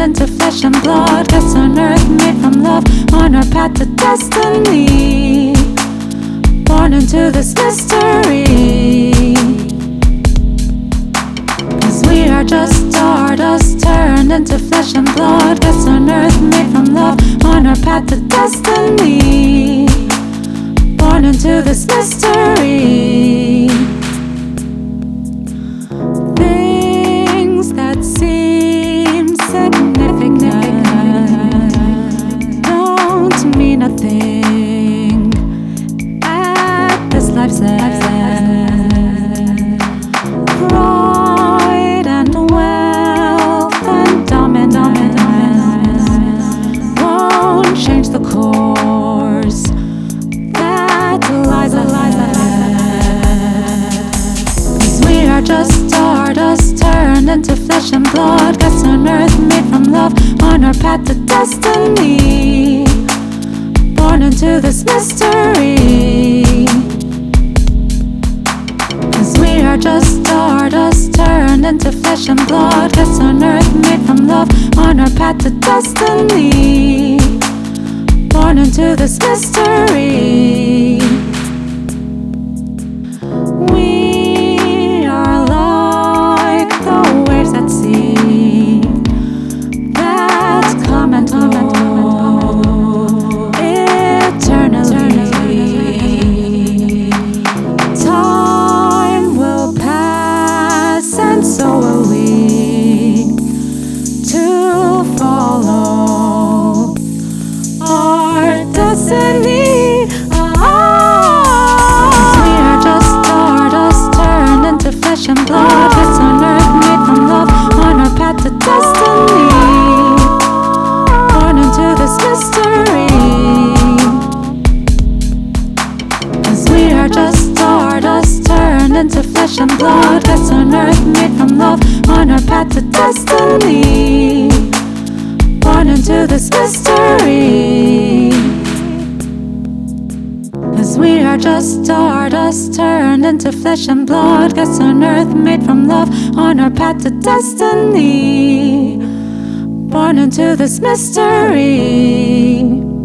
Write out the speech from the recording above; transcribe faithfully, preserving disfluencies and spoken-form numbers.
into flesh and blood. Gets on earth, made from love, on our path to destiny. Born into this mystery, 'cause we are just stardust turned into flesh and blood. Gets on earth, made from love, on our path to destiny. Born into this mystery. Things that seem significant don't mean a thing at this life's end. Pride and wealth and dominance won't change the course that lies ahead. 'Cause we are just stardust turned into flesh and blood. Gets on earth, made from love, on our path to destiny. Born into this mystery, 'cause we are just stardust turned into flesh and blood. Gets on earth, made from love, on our path to destiny. Born into this mystery. We are like the waves at sea that come and go eternally. Time will pass and so will we, to follow our destiny. We are just stardust turned into flesh and blood. Gets on earth, made from love, on our path to destiny. Born into this mystery, 'cause we are just stardust turned into flesh and blood. Gets on earth, made from love, on our path to destiny. Born into this mystery, 'cause we are just stardust turned into flesh and blood. Gets on earth, made from love, on our path to destiny. Born into this mystery.